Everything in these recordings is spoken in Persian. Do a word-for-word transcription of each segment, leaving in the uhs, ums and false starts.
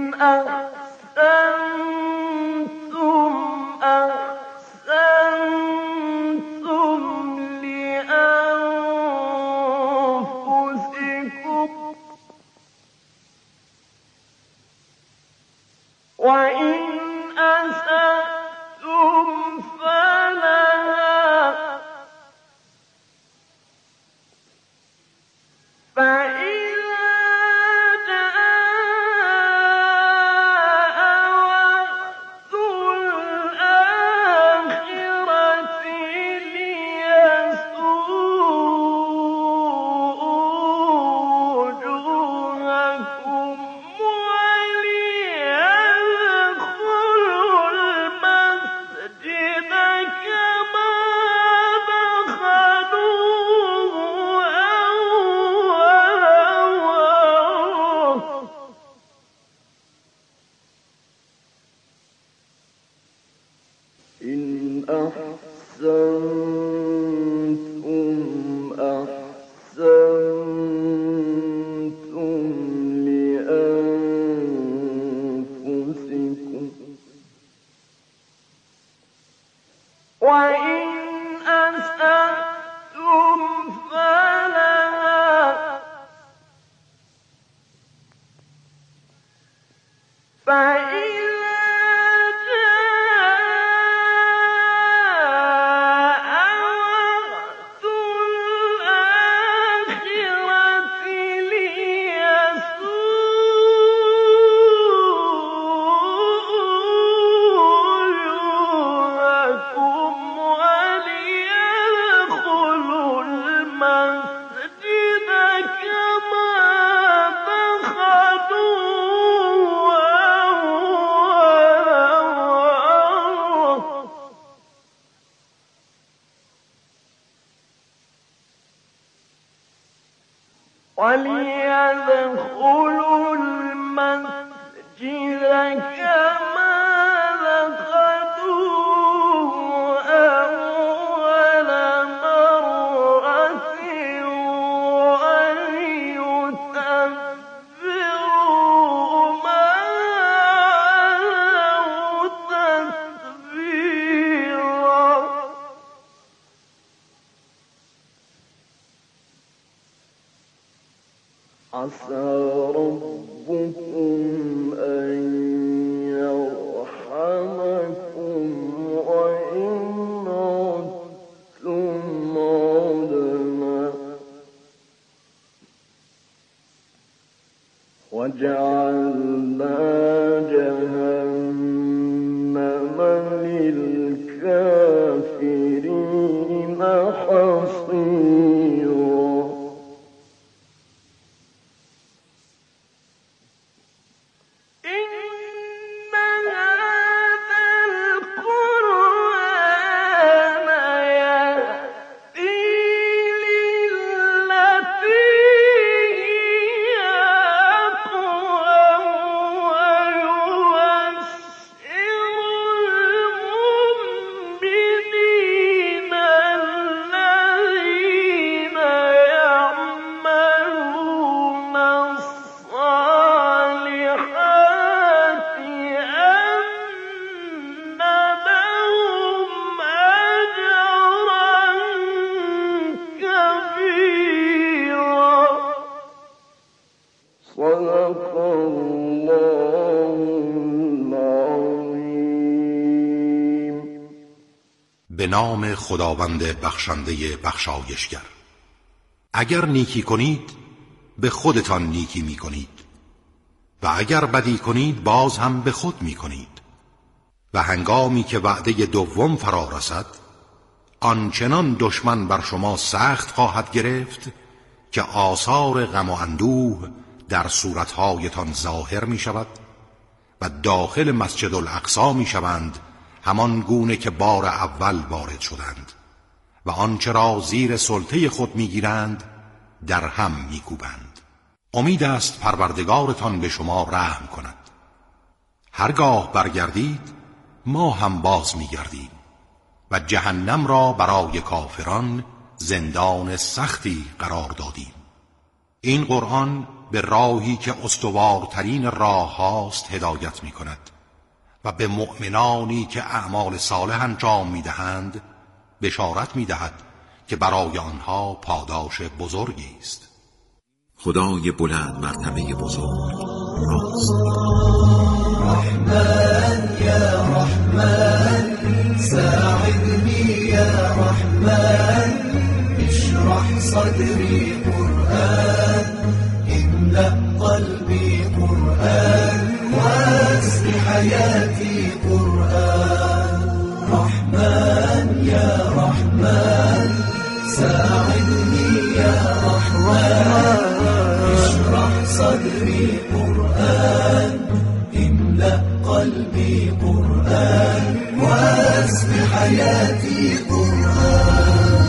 وليدخلوا المسجد كما دخلوه أول مرة وليتبروا ما علوا تتبيرا. عسى ربكم أن يرحمكم وإن عدتم عدنا وجعلنا جهنم للكافرين حصيرا. به نام خداوند بخشنده بخشایشگر. اگر نیکی کنید به خودتان نیکی می کنید و اگر بدی کنید باز هم به خود می کنید. و هنگامی که وعده دوم فرا رسد آنچنان دشمن بر شما سخت خواهد گرفت که آثار غم و اندوه در صورتهایتان ظاهر می شود و داخل مسجد الاقصی می شوند همان گونه که بار اول وارد شدند و آنچه را زیر سلطه خود میگیرند در هم میکوبند. امید است پروردگارتان به شما رحم کند. هرگاه برگردید ما هم باز میگردیم و جهنم را برای کافران زندان سختی قرار دادیم. این قرآن به راهی که استوارترین راه هاست هدایت می کند و به مؤمنانی که اعمال صالح انجام می دهند بشارت می دهد که برای آنها پاداش بزرگی است. خدای بلند مرتبه بزرگ راست. رحمن یا رحمن ساعدني يا رحمن اشرح صدري قرآن املأ قلبي قرآن واسع حياتي قرآن رحمن يا رحمن ساعدني يا رحمن اشرح صدري قرآن املأ قلبي قرآن واسع حياتي قرآن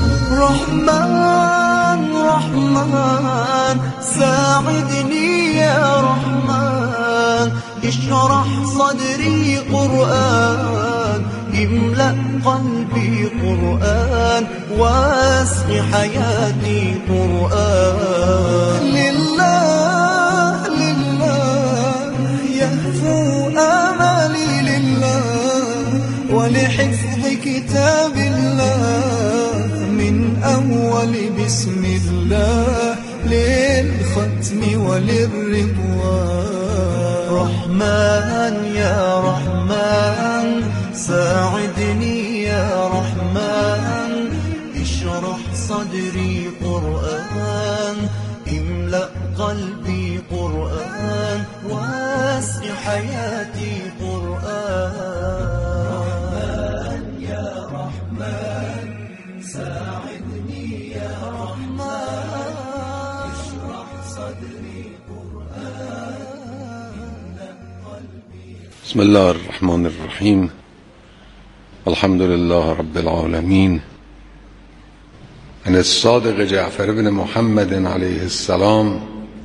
رحمن رحمن ساعدني يا رحمن اشرح صدري قرآن املأ قلبي قرآن واسع حياتي قرآن لله لله يهفو آمالي لله ولحفظ كتاب الله من أول بسم الله للختم وللرضوان رحمن يا رحمن ساعدني يا رحمن اشرح صدري قرآن املأ قلبي قرآن واسع حياتي قرآن رحمن يا رحمن ساعدني يا رحمن اشرح صدري قرآن املأ قلبي. بسم الله الرحمن الرحيم الحمد لله رب العالمين. عن الصادق جعفر بن محمد عليه السلام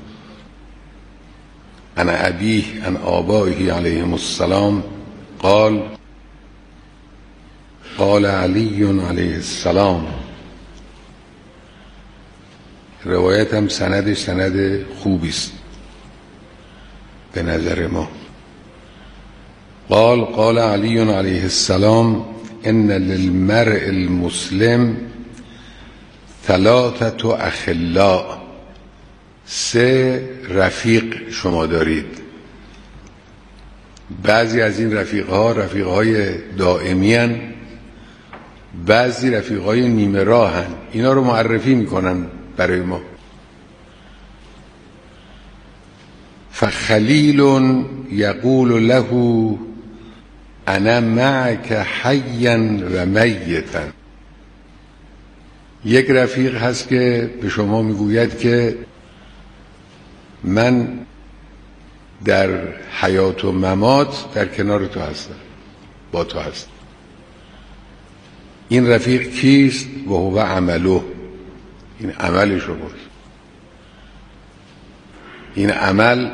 عن أبيه عن آبائه عليهم السلام قال قال علي عليه السلام. روایت هم سندش سند خوبی است به نظر ما. قال قال علي عليه السلام ان للمرء المسلم ثلاثة اخلاء. سه رفیق شما دارید. بعضی از این رفیقها رفیقهای دائمی هن، بعضی رفیقهای نیمه راه هن. اینا رو معرفی میکنن برای ما. فخلیل یقول له انا معك حیا و میتا. یک رفیق هست که به شما میگوید که من در حیات و ممات در کنار تو هستم، با تو هستم. این رفیق کیست؟ و هو عمله. این عمل شماست. این عمل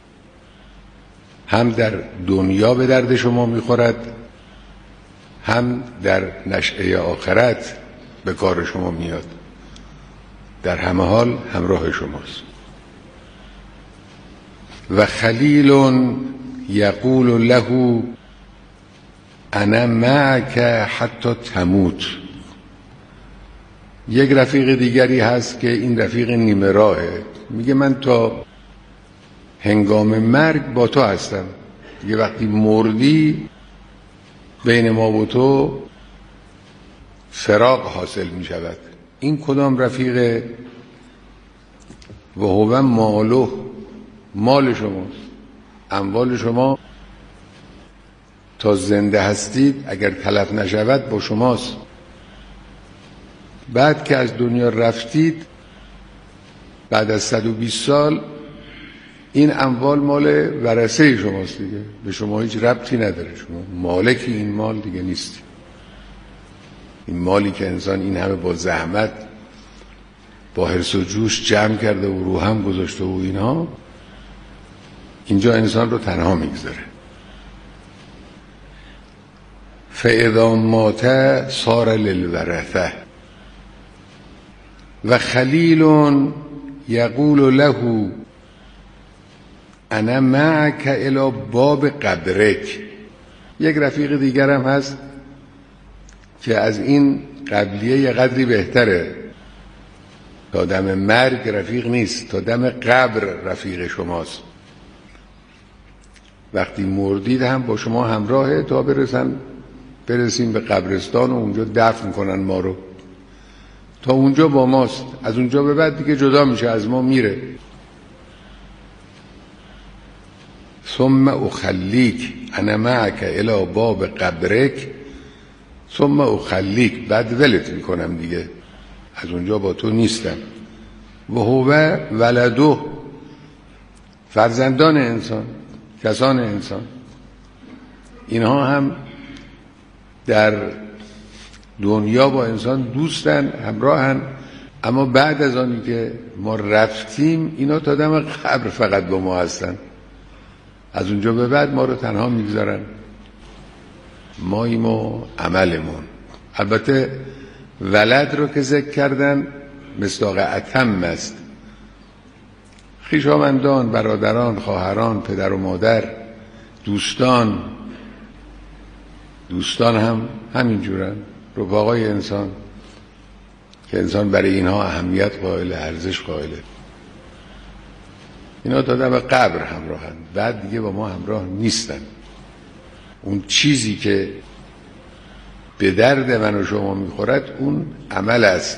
هم در دنیا به درد شما میخورد، هم در نشأه آخرت به کار شما میاد. در همه حال همراه شماست. و خلیل یقول له انا معك حتی تموت. یک رفیق دیگری هست که این رفیق نیمه راهه، میگه من تا هنگام مرگ با تو هستم. دیگه وقتی مردی بین ما و تو فراق حاصل می شود. این کدام رفیق؟ و هو مالو. مال شماست، اموال شما تا زنده هستید اگر تلف نشود با شماست. بعد که از دنیا رفتید بعد از صد و بیست سال این اموال مال ورثه شماست دیگه، به شما هیچ ربطی نداره. شما مالک این مال دیگه نیستی. این مالی که انسان این همه با زحمت با حرص و جوش جمع کرده و رو هم گذاشته و اینها، اینجا انسان رو تنها میگذاره. فاذا مات صار للورثه. و خلیل یقول له انا معک الی باب قبرک. یک رفیق دیگرم هست که از این قبلیه یه قدری بهتره، تا دم مرگ رفیق نیست، تا دم قبر رفیق شماست. وقتی مردید هم با شما همراهه تا برسن برسیم به قبرستان و اونجا دفن کنن ما رو. تا اونجا با ماست، از اونجا به بعد دیگه جدا میشه، از ما میره. ثم اخلیک انا معک الی باب قبرک ثم اخلیک، بعد ولت میکنم دیگه، از اونجا با تو نیستم. و هو ولده، فرزندان انسان، کسان انسان، اینها هم در دنیا با انسان دوستن، همراهن، اما بعد از آنی که ما رفتیم اینا تا دم قبر فقط با ما هستن. از اونجا به بعد ما رو تنها میگذارن، ماییم و عملمون. البته ولد رو که ذکر کردن مصداق اتم است. خویشاوندان، برادران، خواهران، پدر و مادر، دوستان، دوستان هم همینجورن، رفقای انسان که انسان برای اینها اهمیت قائل، ارزش قائله. اینا تا دم قبر همراهن، بعد دیگه با ما همراه نیستن. اون چیزی که به درد من و شما میخورد اون عمل است.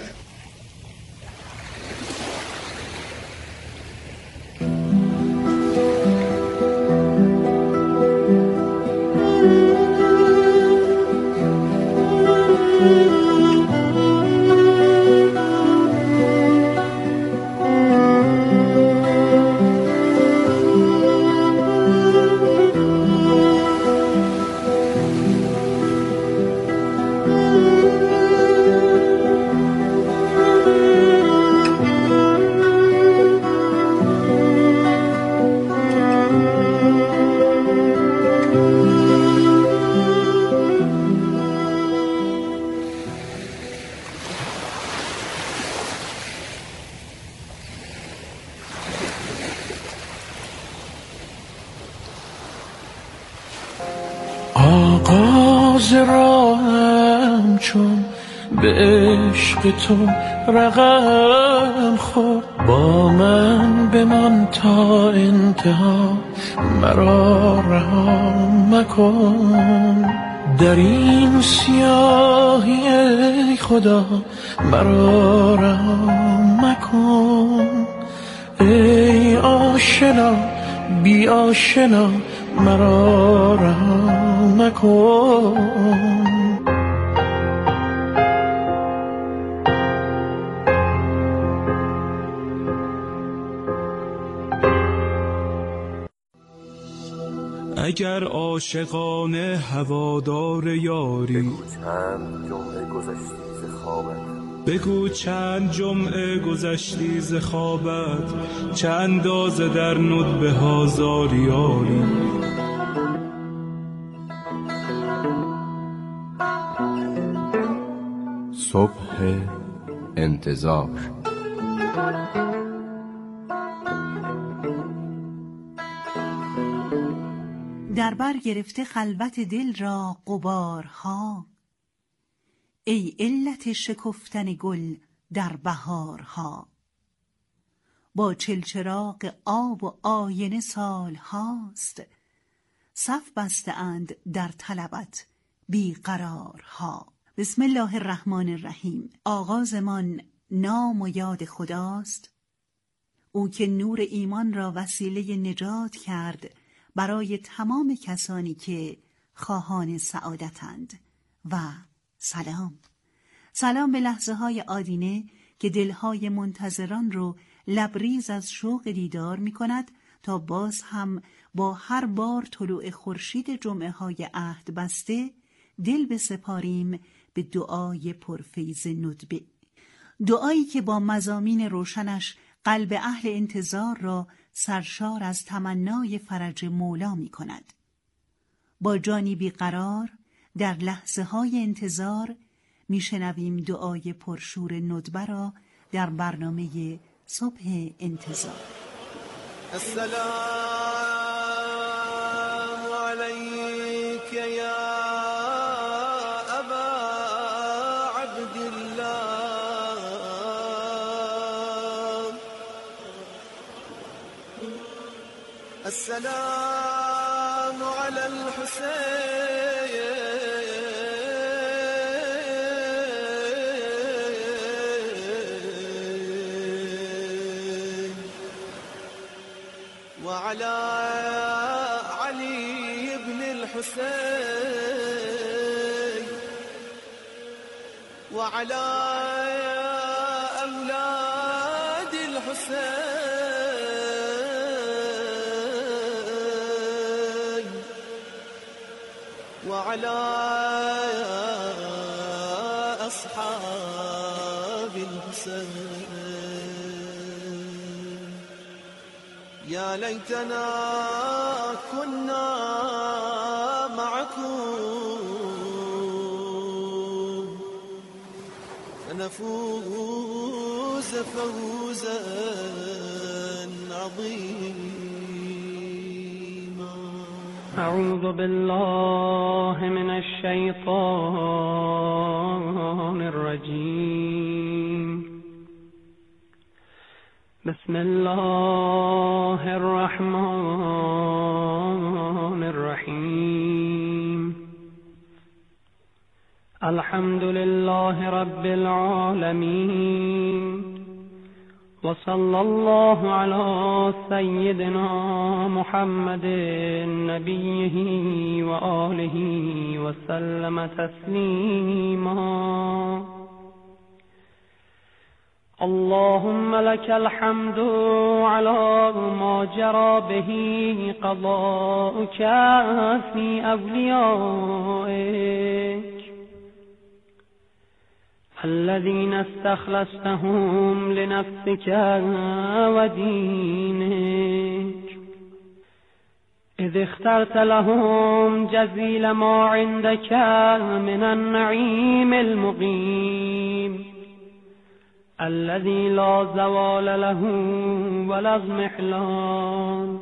آغاز راهم چون به عشق تو رقم خورد، با من بمان تا انتها، مرا رها مکن. در این سیاهی ای خدا مرا رها مکن. ای آشنا بی آشنا مرا رها مکن. اگر عاشقانه هوادار یاری، بگو چند جمعه گذشتی ز خوابت، بگو چند جمعه گذشتی ز خوابت، چه اندازه در ندبه ها زاری آری. صبح انتظار. در بر گرفته خلوت دل را غبارها، ای علت شکفتن گل در بهارها. با چلچراغ آب و آینه سال هاست، صف بسته اند در طلبت بیقرارها. بسم الله الرحمن الرحیم. آغازمان نام و یاد خداست، او که نور ایمان را وسیله نجات کرد برای تمام کسانی که خواهان سعادتند. و سلام سلام به لحظه های آدینه که دلهای منتظران رو لبریز از شوق دیدار می کند تا باز هم با هر بار طلوع خورشید جمعه های عهد بسته دل بسپاریم به دعای پرفیض ندبه، دعایی که با مضامین روشنش قلب اهل انتظار را سرشار از تمنای فرج مولا می کند. با جانی بیقرار در لحظه های انتظار می شنویم دعای پرشور ندبه را در برنامه صبح انتظار. السلام عليك يا أبا عبد الله السلام على الحسين وعلى علي بن الحسين وعلى أولاد الحسين وعلى أصحاب الحسين. يا ليتنا كنا معكم فنفوز فوزا عظيما. أعوذ بالله من الشيطان الرجيم. بسم الله الرحمن الرحيم. الحمد لله رب العالمين، وصلى الله على سيدنا محمد نبيه وآله وسلم تسليما. اللهم لك الحمد على ما جرى به قضاؤك في أوليائك الذين استخلصتهم لنفسك ودينك، إذ اخترت لهم جزيل ما عندك من النعيم المقيم الذي لا زوال له ولا اضمحلان،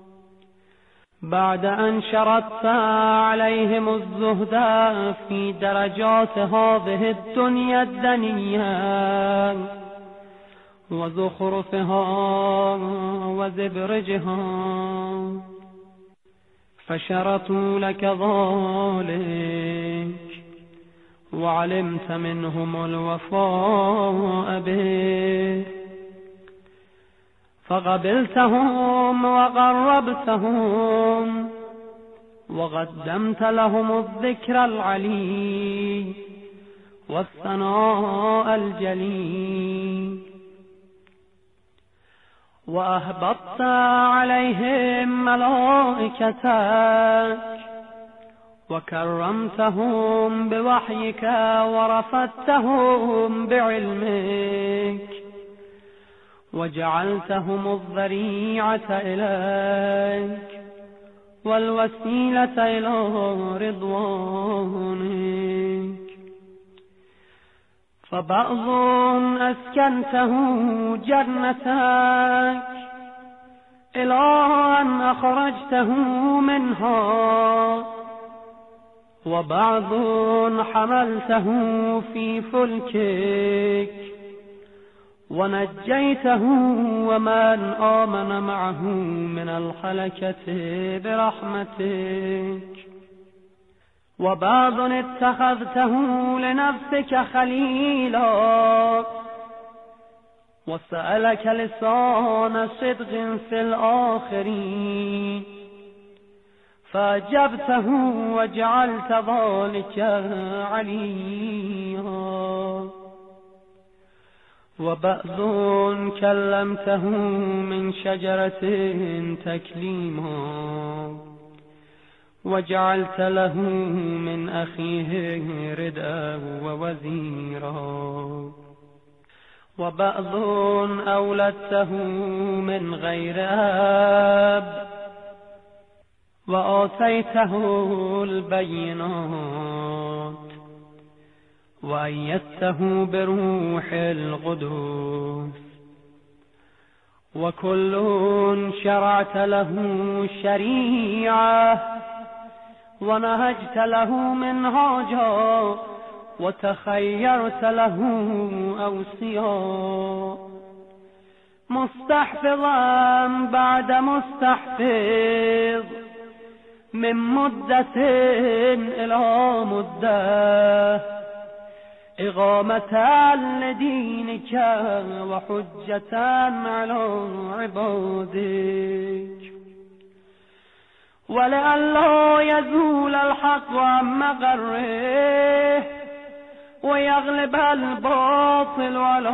بعد أن شرطت عليهم الزهد في درجات هذه الدنيا الدنيا وزخرفها وزبرجها، فشرطوا لك ذلك وعلمت منهم الوفاء به، فقبلتهم وقربتهم وقدمت لهم الذكر العلي والثناء الجليل، وأهبطت عليهم ملائكتك وكرمتهم بوحيك ورفدتهم بعلمك، وجعلتهم الذريعة إليك والوسيلة إلى رضوانك. فبعض أسكنته جنتك إلى أن أخرجته منها، وبعض حملته في فلكك ونجيته ومن آمن معه من الهلكة برحمتك، وبعض اتخذته لنفسك خليلا وسألك لسان صدق في الآخرين فأجبته وجعلت ذلك عليا، وبعض كلمته من شجرة تكليما وجعلت له من أخيه ردءا ووزيرا، وبعض أولدته من غير أب وآتيته البينات وأيدته بروح القدس، وكل شرعت له شريعة ونهجت له منهاجا وتخيرت له أوصيا مستحفظا بعد مستحفظ من مدة إلى مدة إقامة لدينك وحجة على عبادك ولئلا يزول الحق عن مغره ويغلب الباطل على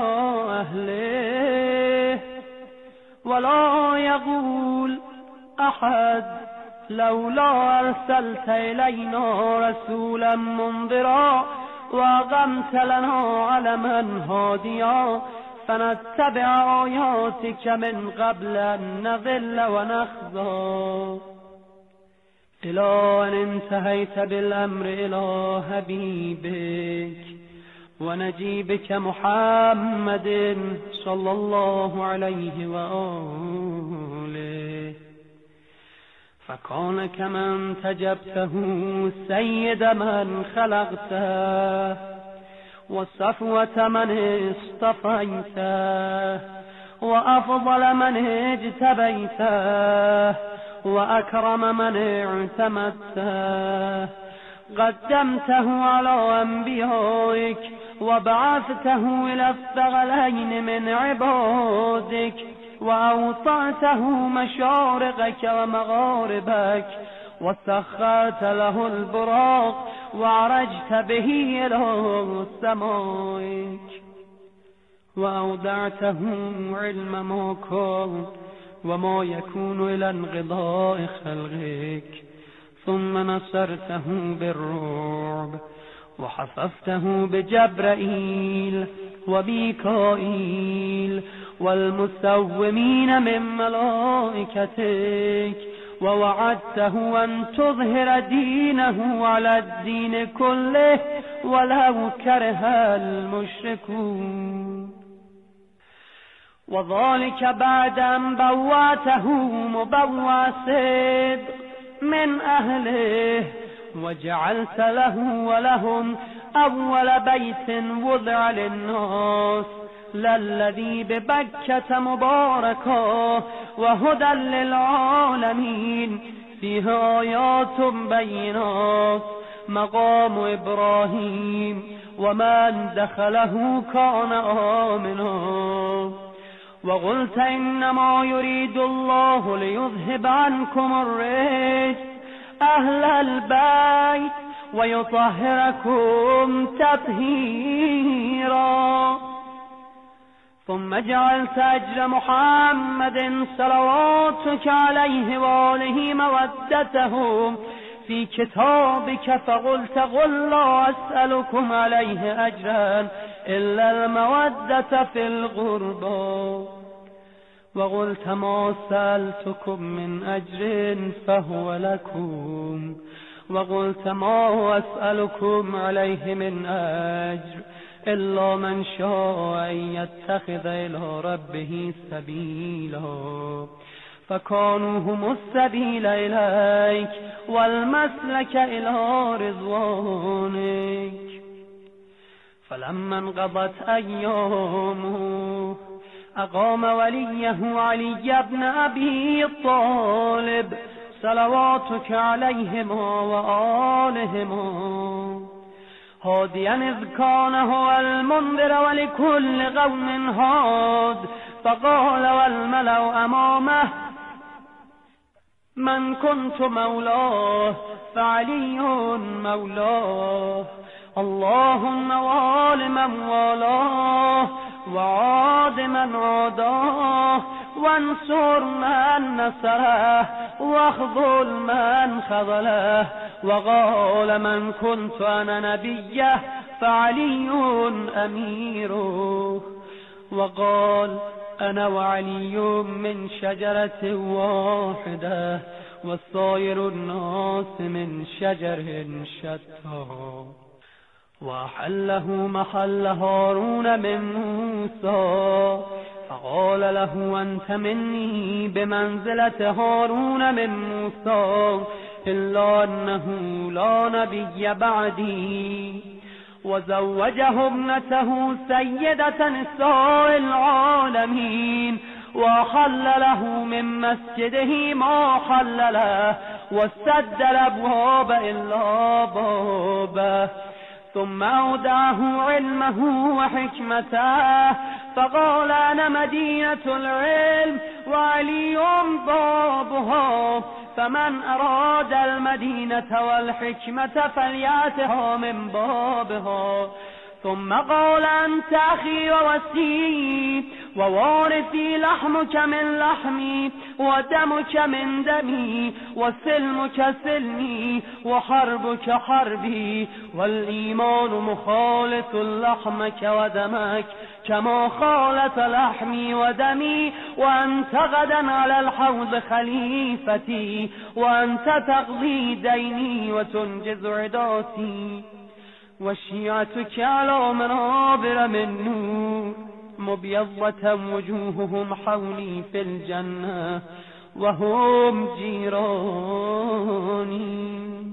أهله ولا يقول أحد لولا أرسلت إلينا رسولا منذرا وأقمت لنا علما هاديا فنتبع آياتك من قبل أن نضل ونخزى إلى أن انتهيت بالأمر إلى حبيبك ونجيبك محمد صلى الله عليه وآله فكان كمن تجبته سيد من خلقته وصفوة من اصطفيته وأفضل من اجتبيته وأكرم من اعتمدته قدمته على أنبيائك وبعثته إلى الثقلين من عبادك وأوطعته مشارقك ومغاربك وسخرت له البراق وعرجت به إلى سمائك وأودعته علم ما كان وما يكون إلى انقضاء خلقك ثم نصرته بالرعب وحفظته بجبرائيل وميكائيل والمسومين من ملائكتك ووعدته أن تظهر دينه على الدين كله ولو كره المشركون وذلك بعد أن بوأته مبوأ صدق من أهله وجعلت له ولهم أول بيت وضع للناس للذي ببكة مباركا وهدى للعالمين فيه آيات بينات مقام إبراهيم ومن دخله كان آمنا وقلت إنما يريد الله ليذهب عنكم الرجس أهل البيت ويطهركم تطهيرا ثم جعلت أجر محمد صلواتك عليه وآله مودته في كتابك فقلت قل لا أسألكم عليه أجرا إلا المودة في القربى وقلت ما سألتكم من أجر فهو لكم وقلت ما أسألكم عليه من أجر إلا من شاء أن يتخذ إلى ربه سبيلا فكانوا هم السبيل إليك والمسلك إلى رضوانك فلما انقضت أيامه أقام وليه علي بن أبي طالب صلواتك عليهما وآلهما هاديا إذ كان هو المنذر ولكل قوم هاد فقال والملأ أمامه من كنت مولاه فعلي مولاه اللهم وال من والاه وعاد من عاداه وانصر من نصره واخذل من خذله وقال من كنت أنا نبيه فعلي أميره وقال أنا وعلي من شجرة واحدة والصائر الناس من شجر شتى وأحله محل هارون من موسى فقال له أنت مني بمنزلة هارون من موسى إلا أنه لا نبي بعدي. وزوجه ابنته سيدة نساء العالمين وحل له من مسجده ما حل له وسد الأبواب إلا بابه. ثم أودعه علمه وحكمته فقال أنا مدينة العلم وعلي بابها فمن أراد المدينة والحكمة فليأتها من بابها. ثم قال أنت أخي ووسيي ووارثي لحمك من لحمي ودمك من دمي وسلمك سلمي وحربك حربي والإيمان مخالط لحمك ودمك كما خالط لحمي ودمي وأنت غدا على الحوض خليفتي وأنت تقضي ديني وتنجز عداتي. وشيعتك على منابر من نور مبيضة وجوههم حولي في الجنة وهم جيراني.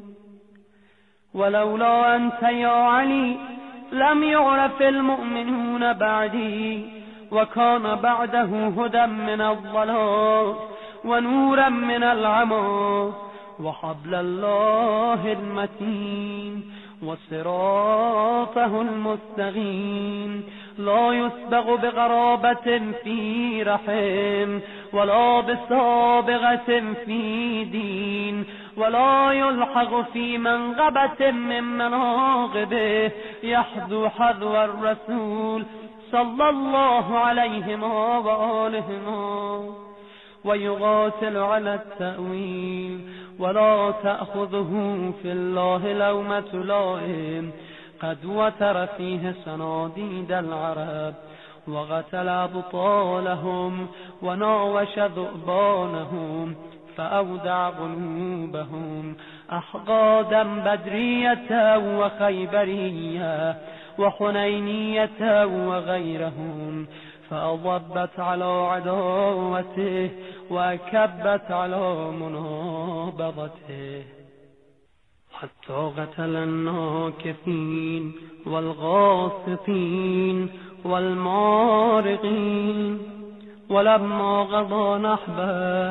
ولولا أنت يا علي لم يعرف المؤمنون بعدي وكان بعده هدى من الضلال ونورا من العمى وحبل الله المتين وصراطه المستقيم لا يسبغ بغرابة في رحم ولا بسابغة في دين ولا يلحق في منغبة من مناقبه يحذو حذو الرسول صلى الله عليهما وآلهما ويقاتل على التأويل ولا تأخذه في الله لومة لائم قد وتر فيه صناديد العرب وقتل أبطالهم وناوش ذؤبانهم فأودع قلوبهم أحقادا بدرية وخيبرية وحنينية وغيرهم فأضبت على عداوته وأكبت على منابضته حتى قتل الناكثين والغاسطين والمارقين. ولما قضى نحبه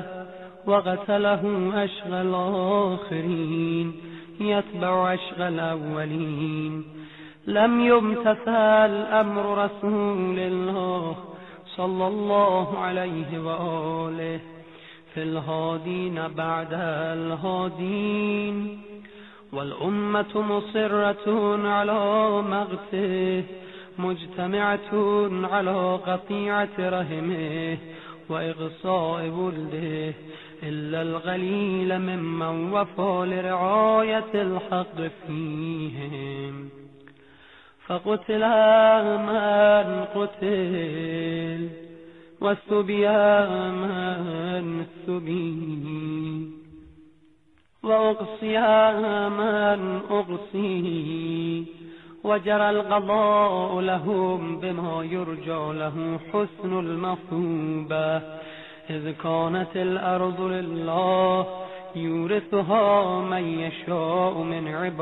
وقتله أشغى الآخرين يتبع أشغى الأولين لم يمتثل أمر رسول الله صلى الله عليه وآله في الهادين بعد الهادين. والأمة مصرة على مغته مجتمعة على قطيعة رحمه وإغصاء ولده إلا القليل ممن وفى لرعاية الحق فيهم. فقتل من قتل واستبي من استبي وأقصي من أقصي وجرى القضاء لهم بما يرجع له حسن المثوبة إذ كانت الأرض لله يورثها من يشاء من عباده